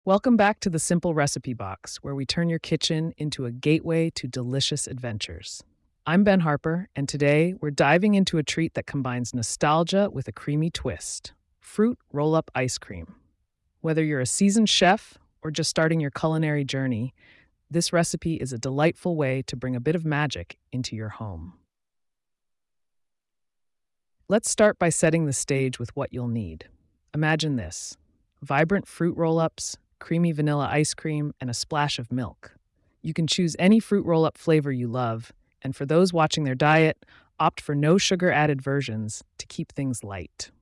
Welcome back to the Simple Recipe Box, where we turn your kitchen into a gateway to delicious adventures. I'm Ben Harper, and today we're diving into a treat that combines nostalgia with a creamy twist: fruit roll up ice cream. Whether you're a seasoned chef or just starting your culinary journey, this recipe is a delightful way to bring a bit of magic into your home. Let's start by setting the stage with what you'll need. Imagine this: vibrant fruit roll ups, creamy vanilla ice cream, and a splash of milk. You can choose any fruit roll up flavor you love, and for those watching their diet, opt for no sugar added versions to keep things light.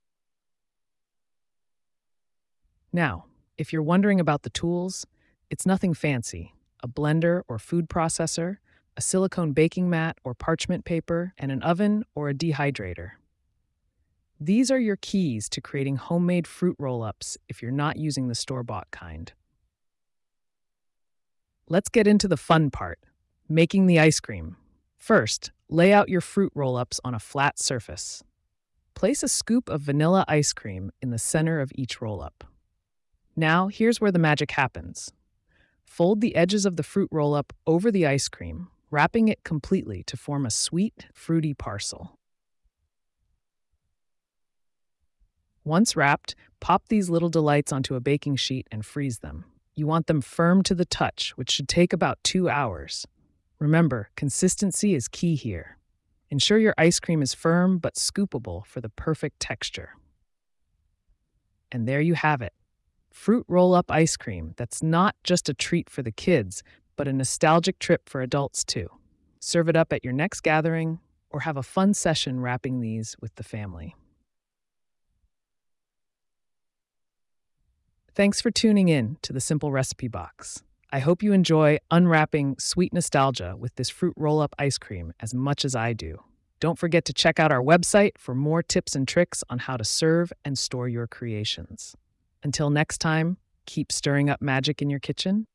Now, if you're wondering about the tools, it's nothing fancy: a blender or food processor, a silicone baking mat or parchment paper, and an oven or a dehydrator. These are your keys to creating homemade fruit roll ups if you're not using the store bought kind. Let's get into the fun part: making the ice cream. First, lay out your fruit roll ups on a flat surface. Place a scoop of vanilla ice cream in the center of each roll up. Now, here's where the magic happens. Fold the edges of the fruit roll up over the ice cream, wrapping it completely to form a sweet, fruity parcel. Once wrapped, pop these little delights onto a baking sheet and freeze them. You want them firm to the touch, which should take about 2 hours. Remember, consistency is key here. Ensure your ice cream is firm but scoopable for the perfect texture. And there you have it: fruit roll up ice cream that's not just a treat for the kids, but a nostalgic trip for adults too. Serve it up at your next gathering or have a fun session wrapping these with the family. Thanks for tuning in to the Simple Recipe Box. I hope you enjoy unwrapping sweet nostalgia with this fruit roll up ice cream as much as I do. Don't forget to check out our website for more tips and tricks on how to serve and store your creations. Until next time, keep stirring up magic in your kitchen